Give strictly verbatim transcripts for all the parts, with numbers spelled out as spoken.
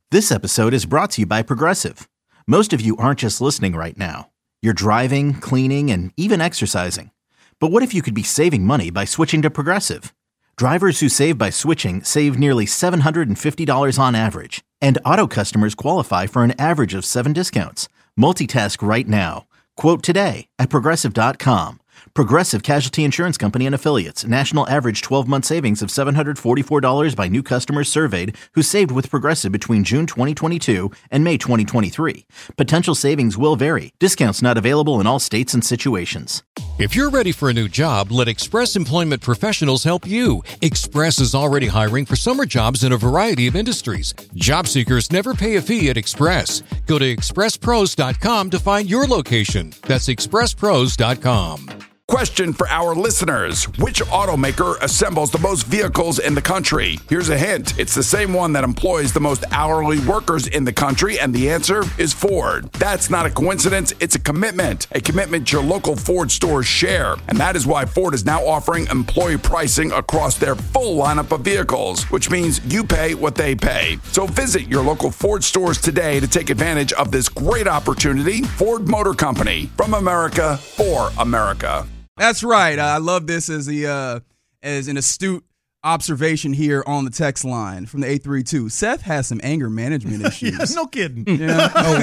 This episode is brought to you by Progressive. Most of you aren't just listening right now. You're driving, cleaning, and even exercising. But what if you could be saving money by switching to Progressive? Drivers who save by switching save nearly seven hundred fifty dollars on average. And auto customers qualify for an average of seven discounts. Multitask right now. Quote today at Progressive dot com. Progressive Casualty Insurance Company and Affiliates. National average twelve-month savings of seven hundred forty-four dollars by new customers surveyed who saved with Progressive between June twenty twenty-two and May twenty twenty-three. Potential savings will vary. Discounts not available in all states and situations. If you're ready for a new job, let Express Employment Professionals help you. Express is already hiring for summer jobs in a variety of industries. Job seekers never pay a fee at Express. Go to express pros dot com to find your location. That's express pros dot com. Question for our listeners. Which automaker assembles the most vehicles in the country? Here's a hint. It's the same one that employs the most hourly workers in the country, and the answer is Ford. That's not a coincidence. It's a commitment. A commitment your local Ford stores share. And that is why Ford is now offering employee pricing across their full lineup of vehicles, which means you pay what they pay. So visit your local Ford stores today to take advantage of this great opportunity. Ford Motor Company. From America, for America. That's right. I love this as the uh, as an astute observation here on the text line from the eight three two. Seth has some anger management issues. Yeah, no kidding. Yeah. A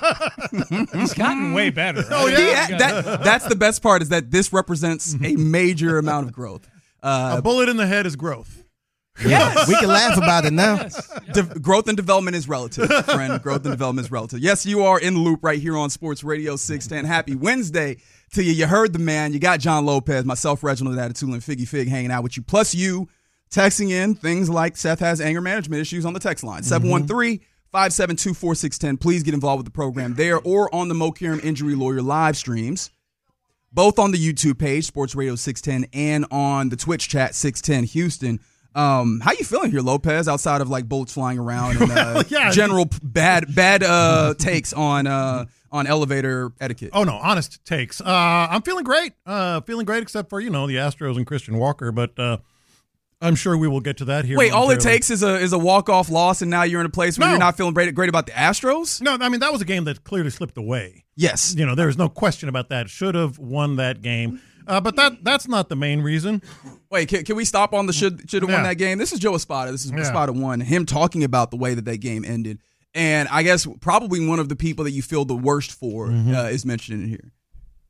word. He's gotten way better. Right? Oh yeah. He, that, that's the best part is that this represents a major amount of growth. Uh, a bullet in the head is growth. Yes. We can laugh about it now. Yes. De- growth and development is relative, friend. Growth and development is relative. Yes, you are in the loop right here on Sports Radio six ten. Happy Wednesday to you. You heard the man. You got John Lopez, myself, Reginald Attitude, and Figgy Fig hanging out with you. Plus you texting in things like Seth has anger management issues on the text line. seven one three, five seven two, four six one zero. Please get involved with the program there or on the Mo Kirim Injury Lawyer live streams. Both on the YouTube page, Sports Radio six ten, and on the Twitch chat, six ten Houston. Um, how you feeling here, Lopez? Outside of like bullets flying around and uh, well, yeah. general bad bad uh, takes on uh, on elevator etiquette. Oh no, honest takes. Uh, I'm feeling great. Uh, feeling great, except for you know the Astros and Christian Walker, but uh, I'm sure we will get to that here. Wait, all it takes is a is a walk off loss, and now you're in a place where no. you're not feeling great, great about the Astros? No, I mean that was a game that clearly slipped away. Yes, you know there is no question about that. Should have won that game. Uh, but that that's not the main reason. Wait, can, can we stop on the should should have yeah. won that game? This is Joe Espada. This is yeah. Espada one. Him talking about the way that that game ended, and I guess probably one of the people that you feel the worst for mm-hmm. uh, is mentioned in here.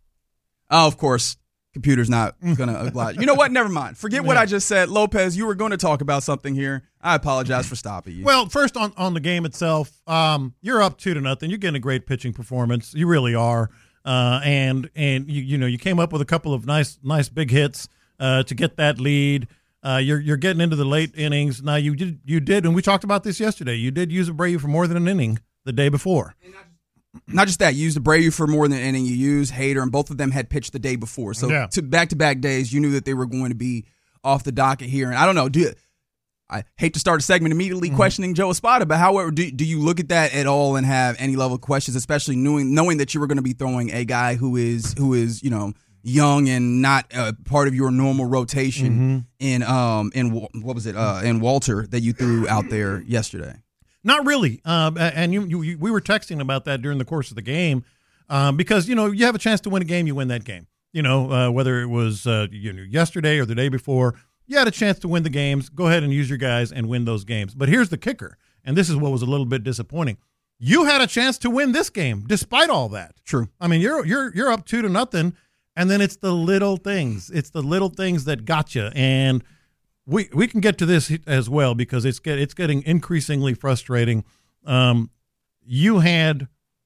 Oh, of course, computer's not going to oblige. You know what? Never mind. Forget yeah. what I just said, Lopez. You were going to talk about something here. I apologize for stopping you. Well, first on on the game itself, um, you're up two to nothing. You're getting a great pitching performance. You really are. Uh, and and you you know you came up with a couple of nice nice big hits uh, to get that lead. Uh, you're you're getting into the late innings now. You did you did, and we talked about this yesterday. You did use Abreu for more than an inning the day before. Not just that, you used Abreu for more than an inning. You used Hader, and both of them had pitched the day before. So yeah. to back to back days, you knew that they were going to be off the docket here. And I don't know, do you, I hate to start a segment immediately mm-hmm. questioning Joe Espada, but however, do, do you look at that at all and have any level of questions, especially knowing knowing that you were going to be throwing a guy who is who is you know young and not uh, part of your normal rotation mm-hmm. in um in what was it uh, in Walter that you threw out there yesterday? Not really, um, and you, you, you we were texting about that during the course of the game um, because you know you have a chance to win a game, you win that game. You know uh, whether it was uh, you know yesterday or the day before. You had a chance to win the games. Go ahead and use your guys and win those games. But here's the kicker, and this is what was a little bit disappointing. You had a chance to win this game despite all that. True. I mean, you're you're you're up two to nothing, and then it's the little things. It's the little things that got you. And we we can get to this as well because it's get it's getting increasingly frustrating. Um, you had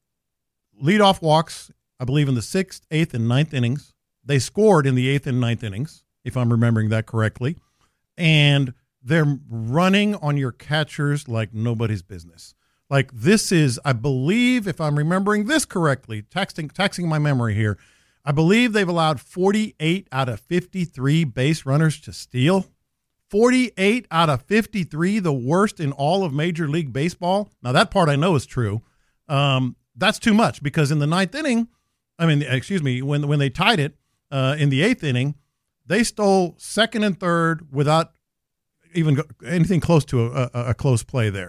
leadoff walks, I believe, in the sixth, eighth, and ninth innings. They scored in the eighth and ninth innings, if I'm remembering that correctly. And they're running on your catchers like nobody's business. Like this is, I believe, if I'm remembering this correctly, taxing, taxing my memory here, I believe they've allowed forty-eight out of fifty-three base runners to steal. forty-eight out of fifty-three, the worst in all of Major League Baseball. Now, that part I know is true. Um, that's too much because in the ninth inning, I mean, excuse me, when when they tied it uh, in the eighth inning, they stole second and third without even go, anything close to a, a, a close play there.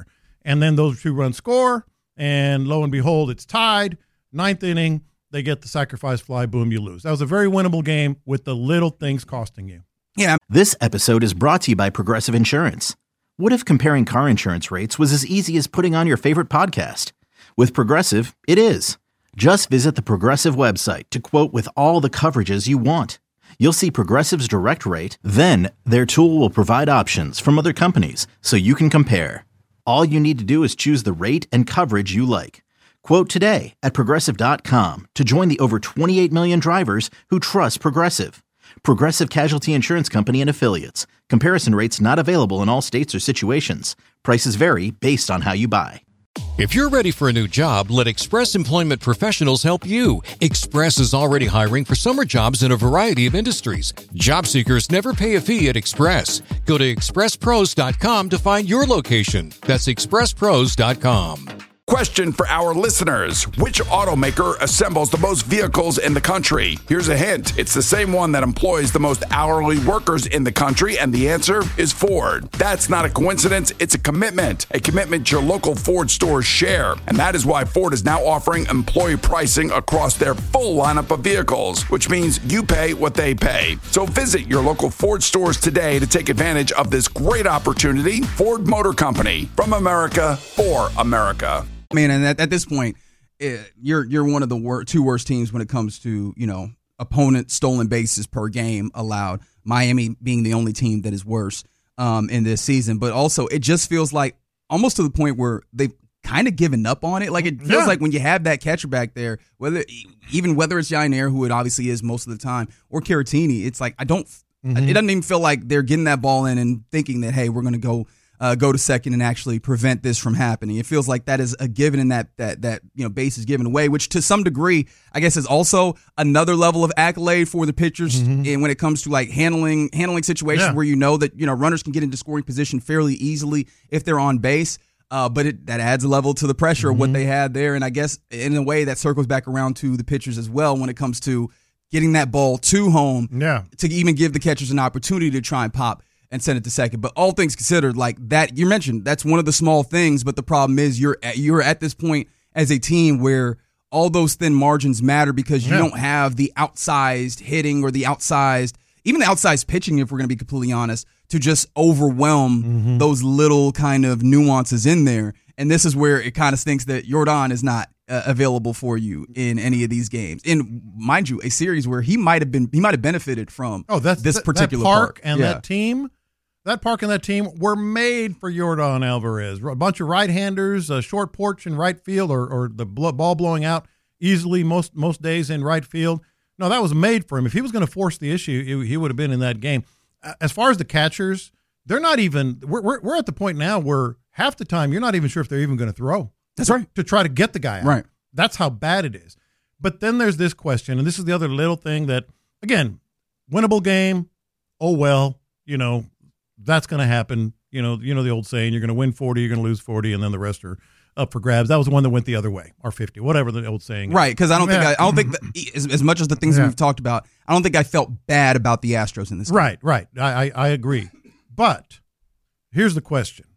and then those two runs score, and lo and behold, it's tied. Ninth inning, they get the sacrifice fly, boom, you lose. That was a very winnable game with the little things costing you. Yeah. This episode is brought to you by Progressive Insurance. What if comparing car insurance rates was as easy as putting on your favorite podcast? With Progressive, it is. Just visit the Progressive website to quote with all the coverages you want. You'll see Progressive's direct rate, then their tool will provide options from other companies so you can compare. All you need to do is choose the rate and coverage you like. Quote today at Progressive dot com to join the over twenty-eight million drivers who trust Progressive. Progressive Casualty Insurance Company and Affiliates. Comparison rates not available in all states or situations. Prices vary based on how you buy. If you're ready for a new job, let Express Employment Professionals help you. Express is already hiring for summer jobs in a variety of industries. Job seekers never pay a fee at Express. Go to express pros dot com to find your location. That's express pros dot com. Question for our listeners. Which automaker assembles the most vehicles in the country? Here's a hint. It's the same one that employs the most hourly workers in the country, and the answer is Ford. That's not a coincidence. It's a commitment. A commitment your local Ford stores share. And that is why Ford is now offering employee pricing across their full lineup of vehicles, which means you pay what they pay. So visit your local Ford stores today to take advantage of this great opportunity. Ford Motor Company, from America for America. I mean, and at, at this point, it, you're you're one of the wor- two worst teams when it comes to, you know, opponent stolen bases per game allowed. Miami being the only team that is worse um, in this season. But also, it just feels like almost to the point where they've kind of given up on it. Like, it feels Yeah. like when you have that catcher back there, whether even whether it's Yainer, who it obviously is most of the time, or Caratini, it's like I don't. Mm-hmm. It doesn't even feel like they're getting that ball in and thinking that, hey, we're going to go. Uh, go to second and actually prevent this from happening. It feels like that is a given, and that that that you know base is given away, which to some degree, I guess, is also another level of accolade for the pitchers. Mm-hmm. And when it comes to like handling handling situations Yeah. where you know that you know runners can get into scoring position fairly easily if they're on base. Uh, but it, that adds a level to the pressure mm-hmm. of what they had there, and I guess in a way that circles back around to the pitchers as well when it comes to getting that ball to home. Yeah. To even give the catchers an opportunity to try and pop and send it to second. But all things considered, like that you mentioned, that's one of the small things. But the problem is you're at, you're at this point as a team where all those thin margins matter because you Yeah. don't have the outsized hitting or the outsized, even the outsized pitching, if we're going to be completely honest, to just overwhelm mm-hmm. those little kind of nuances in there. And this is where it kind of stinks that Yordan is not uh, available for you in any of these games. In, mind you, a series where he might have been, he might have benefited from oh, that's, this that, particular that park, park. and Yeah. that team. That park and that team were made for Yordan Alvarez. A bunch of right-handers, a short porch in right field, or or the bl- ball blowing out easily most most days in right field. No, that was made for him. If he was going to force the issue, he, he would have been in that game. As far as the catchers, they're not even. We're we're, we're at the point now where half the time you're not even sure if they're even going to throw. That's right. To try to get the guy out. Right. That's how bad it is. But then there's this question, and this is the other little thing that, again, winnable game. Oh well, you know. That's going to happen. You know, you know the old saying, you're going to win forty, you're going to lose forty, and then the rest are up for grabs. That was the one that went the other way, or fifty, whatever the old saying is. Right, because I don't Yeah. think I, I don't think that, as, as much as the things Yeah. that we've talked about, I don't think I felt bad about the Astros in this game. Right, right. I, I, I agree. But here's the question.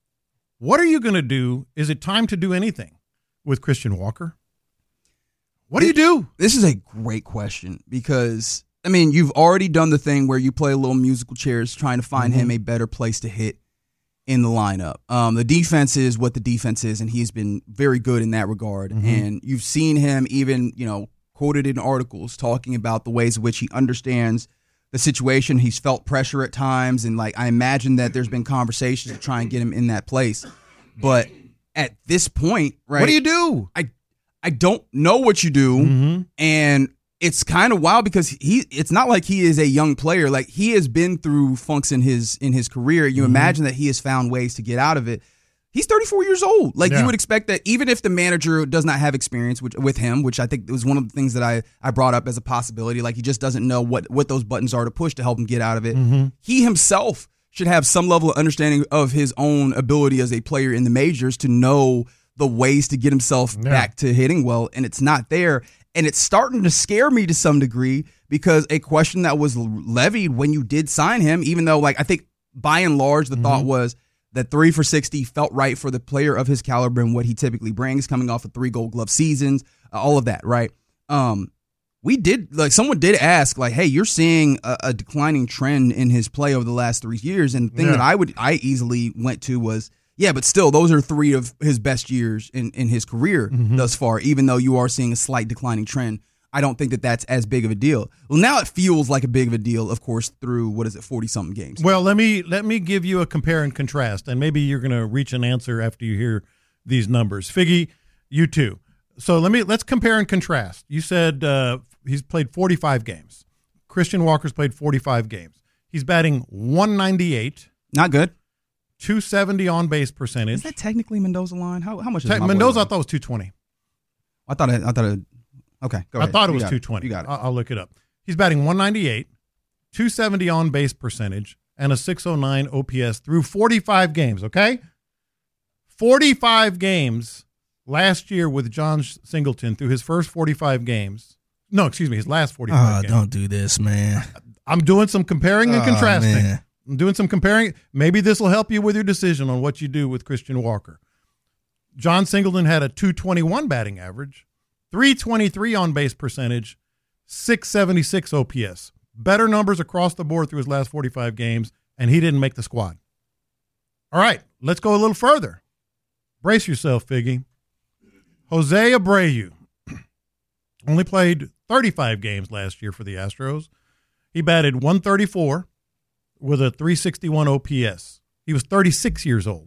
What are you going to do? Is it time to do anything with Christian Walker? What do you do? This is a great question because, I mean, you've already done the thing where you play a little musical chairs trying to find mm-hmm. him a better place to hit in the lineup. Um, the defense is what the defense is, and he's been very good in that regard. Mm-hmm. And you've seen him even, you know, quoted in articles talking about the ways in which he understands the situation. He's felt pressure at times, and like I imagine that there's been conversations to try and get him in that place. But at this point, right? What do you do? I I don't know what you do, mm-hmm. and it's kind of wild because he it's not like he is a young player. Like he has been through funks in his in his career. You mm-hmm. imagine that he has found ways to get out of it. He's thirty-four years old. Like yeah. you would expect that even if the manager does not have experience with, with him, which I think was one of the things that I, I brought up as a possibility, like he just doesn't know what, what those buttons are to push to help him get out of it. Mm-hmm. He himself should have some level of understanding of his own ability as a player in the majors to know the ways to get himself yeah. back to hitting well, and it's not there. And it's starting to scare me to some degree because a question that was levied when you did sign him, even though like I think by and large the mm-hmm. thought was That three for sixty felt right for the player of his caliber and what he typically brings, coming off of three Gold Glove seasons, uh, all of that, right? Um, we did, like, someone did ask, like, hey, you're seeing a, a declining trend in his play over the last three years, and the thing Yeah. that I would, I easily went to was, yeah, but still, those are three of his best years in, in his career Mm-hmm. thus far, even though you are seeing a slight declining trend. I don't think that that's as big of a deal. Well, now it feels like a big of a deal, of course, through, what is it, forty-something games. Well, let me let me give you a compare and contrast, and maybe you're going to reach an answer after you hear these numbers. Figgy, you too. So let me let's compare and contrast. You said uh, he's played forty-five games. Christian Walker's played forty-five games. He's batting one ninety-eight, Not good. two seventy on base percentage. Is that technically Mendoza line? How how much is Te- my boy Mendoza, I line? thought was two twenty. I thought it, I thought it. Okay, go I ahead. thought it You was got two twenty. You got it. I'll, I'll look it up. He's batting one ninety-eight, two seventy on base percentage, and a six oh nine O P S through forty-five games, okay? forty-five games last year with John Singleton through his first forty-five games. No, excuse me, his last forty-five Oh, games. don't do this, man. I'm doing some comparing and Oh, contrasting. man. I'm doing some comparing. Maybe this will help you with your decision on what you do with Christian Walker. John Singleton had a two twenty-one batting average, three twenty-three on base percentage, six seventy-six O P S. Better numbers across the board through his last forty-five games, and he didn't make the squad. All right, let's go a little further. Brace yourself, Figgy. Jose Abreu only played thirty-five games last year for the Astros. He batted one thirty-four with a three sixty-one O P S. He was thirty-six years old.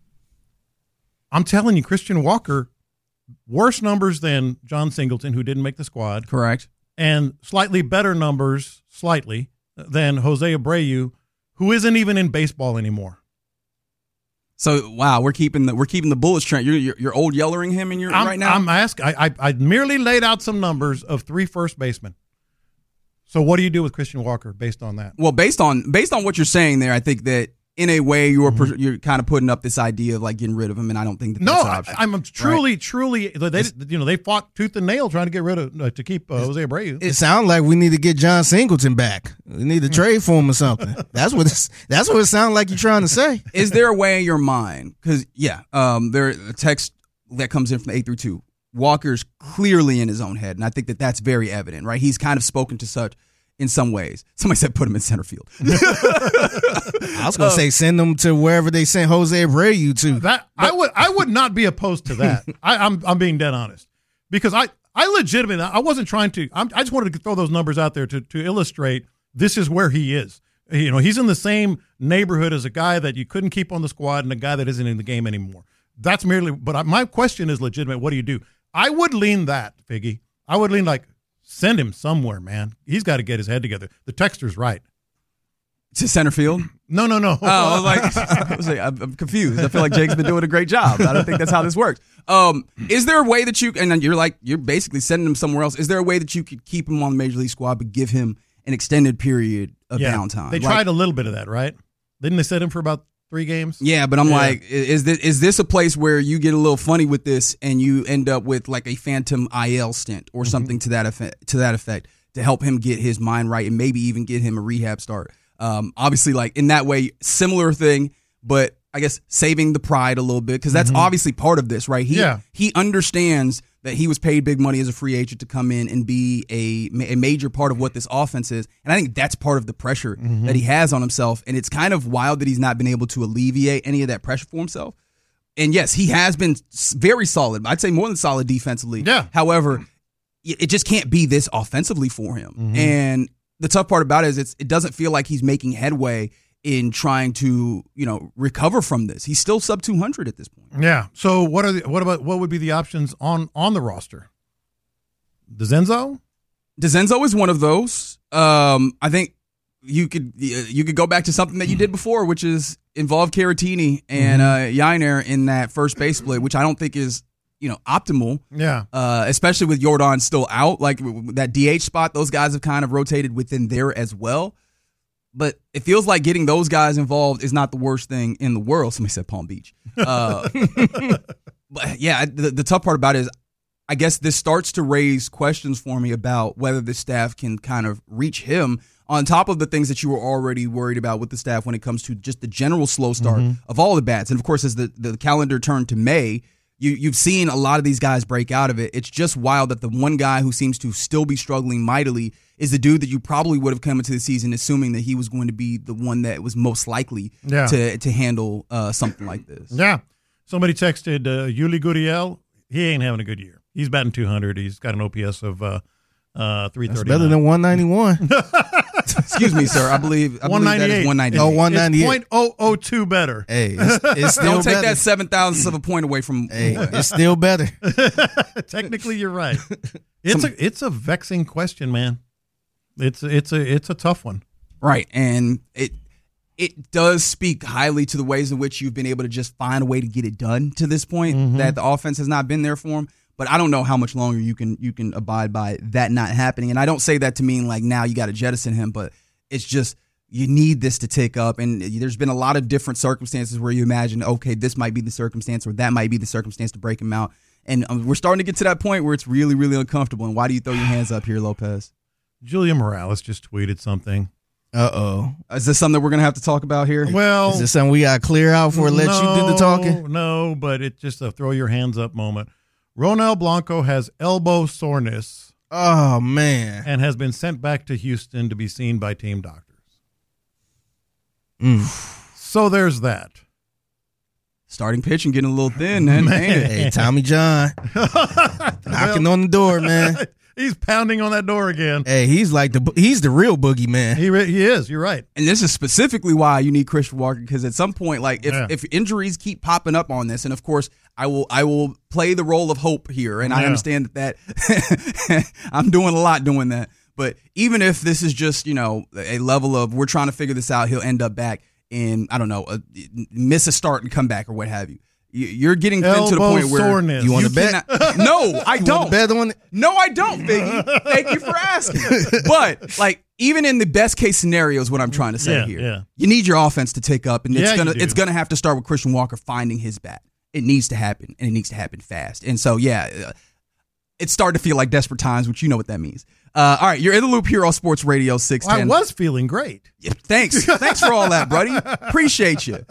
I'm telling you, Christian Walker, worse numbers than John Singleton, who didn't make the squad, Correct. and slightly better numbers, slightly, than Jose Abreu, who isn't even in baseball anymore. So wow, we're keeping the we're keeping the bullets trend. You're you're, you're old yellering him in your I'm, right now. I'm asking. I, I I merely laid out some numbers of three first basemen. So what do you do with Christian Walker based on that? Well, based on based on what you're saying there, I think that in a way you're mm-hmm. you're kind of putting up this idea of like getting rid of him, and I don't think that no, that's an option. I, I'm truly, right? truly. They, you know, they fought tooth and nail trying to get rid of uh, to keep uh, Jose Abreu. It sounds like we need to get John Singleton back. We need to trade for him or something. That's what it's, that's what it sounds like you're trying to say. Is there a way in your mind? Because yeah, um, there a text that comes in from the eight through two. Walker's clearly in his own head, and I think that that's very evident. Right, he's kind of spoken to such. In some ways, somebody said put him in center field. I was going to uh, say send them to wherever they sent Jose Abreu to. That I would I would not be opposed to that. I, I'm I'm being dead honest because I I legitimately I wasn't trying to. I'm, I just wanted to throw those numbers out there to to illustrate this is where he is. You know, he's in the same neighborhood as a guy that you couldn't keep on the squad and a guy that isn't in the game anymore. That's merely. But I, my question is legitimate. What do you do? I would lean that, Figgy. I would lean like. Send him somewhere, man. He's got to get his head together. The texter's right. To center field? No, no, no. Oh, I was like, I was like, I'm confused. I feel like Jake's been doing a great job. I don't think that's how this works. Um, is there a way that you, and you're like, you're basically sending him somewhere else. Is there a way that you could keep him on the Major League squad but give him an extended period of yeah, downtime? They like, tried a little bit of that, right? Didn't they set him for about three games? Yeah, but I'm yeah. like, is this is this a place where you get a little funny with this and you end up with like a phantom I L stint or mm-hmm. something to that effect to that effect to help him get his mind right and maybe even get him a rehab start? Um, obviously, like in that way, similar thing, but I guess saving the pride a little bit because that's mm-hmm. obviously part of this, right? He yeah. he understands that he was paid big money as a free agent to come in and be a, a major part of what this offense is. And I think that's part of the pressure mm-hmm. that he has on himself. And it's kind of wild that he's not been able to alleviate any of that pressure for himself. And yes, he has been very solid. I'd say more than solid defensively. Yeah. However, it just can't be this offensively for him. Mm-hmm. And the tough part about it is it's, it doesn't feel like he's making headway in trying to, you know, recover from this. He's still sub two hundred at this point. Yeah. So what are the, what about what would be the options on on the roster? DeZenzo? DeZenzo is one of those. Um, I think you could you could go back to something that you did before, which is involve Caratini and mm-hmm. uh, Yainer in that first base split, which I don't think is, you know, optimal. Yeah. Uh, especially with Jordan still out, like that D H spot, those guys have kind of rotated within there as well. But it feels like getting those guys involved is not the worst thing in the world. Somebody said Palm Beach. Uh, but yeah, the, the tough part about it is I guess this starts to raise questions for me about whether the staff can kind of reach him on top of the things that you were already worried about with the staff when it comes to just the general slow start mm-hmm. of all the bats. And of course, as the, the calendar turned to May, you, you've seen a lot of these guys break out of it. It's just wild that the one guy who seems to still be struggling mightily is the dude that you probably would have come into the season assuming that he was going to be the one that was most likely yeah. to to handle uh, something like this. Yeah. Somebody texted uh, Yuli Gurriel. He ain't having a good year. He's batting two hundred. He's got an O P S of uh, uh, three thirty. Better than one ninety-one. Excuse me, sir. I believe, I believe that is one ninety-eight. Oh, one ninety-eight. It's point oh oh two better. Hey, it's, it's still Don't take better. that seven thousandths of a point away from. Hey, it's still better. Technically, you're right. It's Some, a it's a vexing question, man. It's it's a it's a tough one. Right, and it it does speak highly to the ways in which you've been able to just find a way to get it done to this point. Mm-hmm. That the offense has not been there for him. But I don't know how much longer you can you can abide by that not happening. And I don't say that to mean like now you got to jettison him, but it's just you need this to tick up. And there's been a lot of different circumstances where you imagine, okay, this might be the circumstance or that might be the circumstance to break him out. And um, we're starting to get to that point where it's really, really uncomfortable. And why do you throw your hands up here, Lopez? Julia Morales just tweeted something. Uh-oh. Is this something that we're going to have to talk about here? Well, is this something we got to clear out before no, let you do the talking? No, but it's just a throw your hands up moment. Ronel Blanco has elbow soreness. Oh, man. And has been sent back to Houston to be seen by team doctors. Mm. So there's that. Starting pitch and getting a little thin, man. man. Hey, Tommy John. Knocking well, on the door, man. He's pounding on that door again. Hey, he's like the he's the real boogeyman. He re- he is. You're right. And this is specifically why you need Christian Walker, because at some point, like if, yeah. if injuries keep popping up on this, and of course I will I will play the role of hope here, and yeah. I understand that, that I'm doing a lot doing that. But even if this is just, you know, a level of we're trying to figure this out, he'll end up back in, I don't know, a, miss a start and come back or what have you. You're getting thin to the point where soreness. You want to bet? Cannot, no, I you don't. Bet on it? No, I don't, Biggie. Thank you for asking. But like, even in the best case scenario is what I'm trying to say yeah, here. Yeah. You need your offense to take up, and it's yeah, gonna it's gonna have to start with Christian Walker finding his bat. It needs to happen, and it needs to happen fast. And so, yeah, it's starting to feel like desperate times, which you know what that means. Uh, all right, you're in the loop here on Sports Radio six ten. Well, I was feeling great. Yeah, thanks, thanks for all that, buddy. Appreciate you.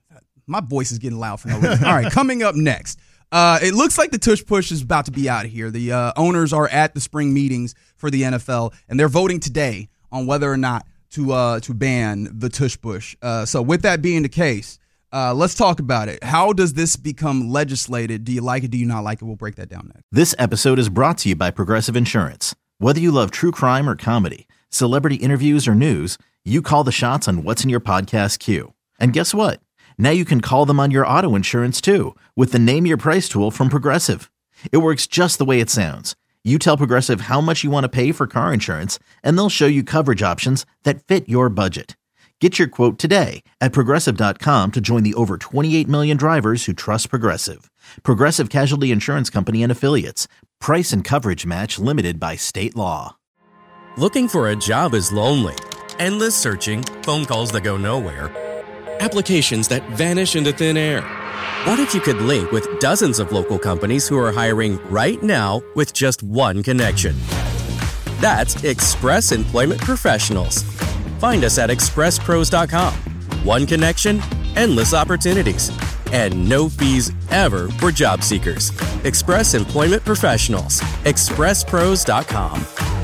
My voice is getting loud for no reason. All right, coming up next. Uh, it looks like the tush push is about to be out of here. The uh, owners are at the spring meetings for the N F L, and they're voting today on whether or not to uh, to ban the tush push. Uh, so with that being the case, uh, let's talk about it. How does this become legislated? Do you like it? Do you not like it? We'll break that down next. This episode is brought to you by Progressive Insurance. Whether you love true crime or comedy, celebrity interviews or news, you call the shots on what's in your podcast queue. And guess what? Now you can call them on your auto insurance too with the Name Your Price tool from Progressive. It works just the way it sounds. You tell Progressive how much you want to pay for car insurance, and they'll show you coverage options that fit your budget. Get your quote today at Progressive dot com to join the over twenty-eight million drivers who trust Progressive. Progressive Casualty Insurance Company and Affiliates. Price and coverage match limited by state law. Looking for a job is lonely. Endless searching, phone calls that go nowhere, applications that vanish into thin air. What if you could link with dozens of local companies who are hiring right now with just one connection? That's Express Employment Professionals. Find us at express pros dot com. One connection, endless opportunities, and no fees ever for job seekers. Express Employment Professionals. express pros dot com.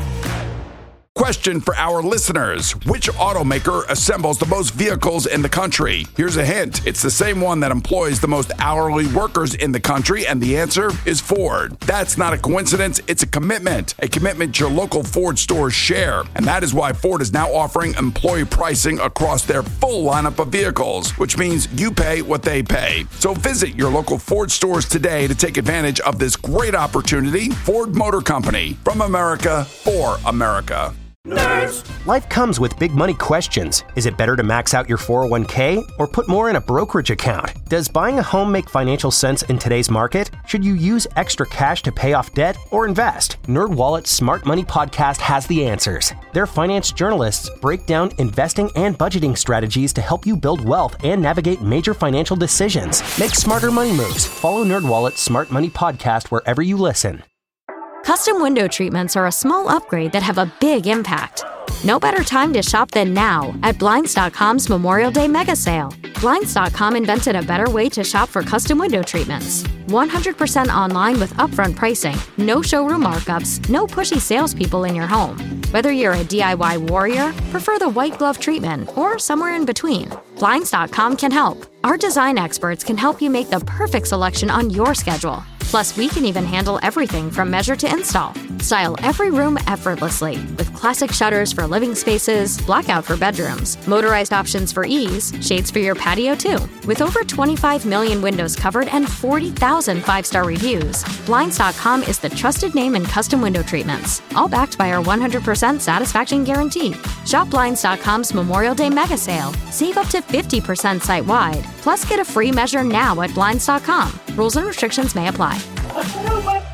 Question for our listeners. Which automaker assembles the most vehicles in the country? Here's a hint. It's the same one that employs the most hourly workers in the country, and the answer is Ford. That's not a coincidence. It's a commitment. A commitment your local Ford stores share. And that is why Ford is now offering employee pricing across their full lineup of vehicles, which means you pay what they pay. So visit your local Ford stores today to take advantage of this great opportunity. Ford Motor Company. From America, for America. Nerds. Life comes with big money questions. Is it better to max out your four oh one k or put more in a brokerage account? Does buying a home make financial sense in today's market? Should you use extra cash to pay off debt or invest? NerdWallet's Smart Money Podcast has the answers. Their finance journalists break down investing and budgeting strategies to help you build wealth and navigate major financial decisions. Make smarter money moves. Follow NerdWallet's Smart Money Podcast wherever you listen. Custom window treatments are a small upgrade that have a big impact. No better time to shop than now at Blinds dot com's Memorial Day Mega Sale. Blinds dot com invented a better way to shop for custom window treatments. one hundred percent online with upfront pricing, no showroom markups, no pushy salespeople in your home. Whether you're a D I Y warrior, prefer the white glove treatment, or somewhere in between, Blinds dot com can help. Our design experts can help you make the perfect selection on your schedule. Plus, we can even handle everything from measure to install. Style every room effortlessly with classic shutters for living spaces, blackout for bedrooms, motorized options for ease, shades for your patio too. With over twenty-five million windows covered and forty thousand five-star reviews, Blinds dot com is the trusted name in custom window treatments, all backed by our one hundred percent satisfaction guarantee. Shop Blinds dot com's Memorial Day Mega Sale. Save up to fifty percent site-wide. Plus, get a free measure now at Blinds dot com. Rules and restrictions may apply.